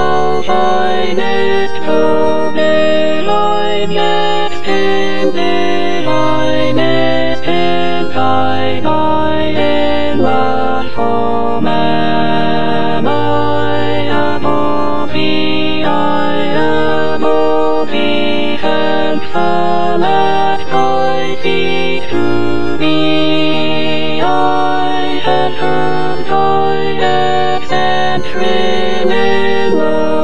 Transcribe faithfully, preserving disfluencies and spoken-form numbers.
thou shinest through the light, yet in the lightness in thine eye, in what form am I above thee? I above thee, and fall at thy feet to thee. I had heard thy accent thrilling in the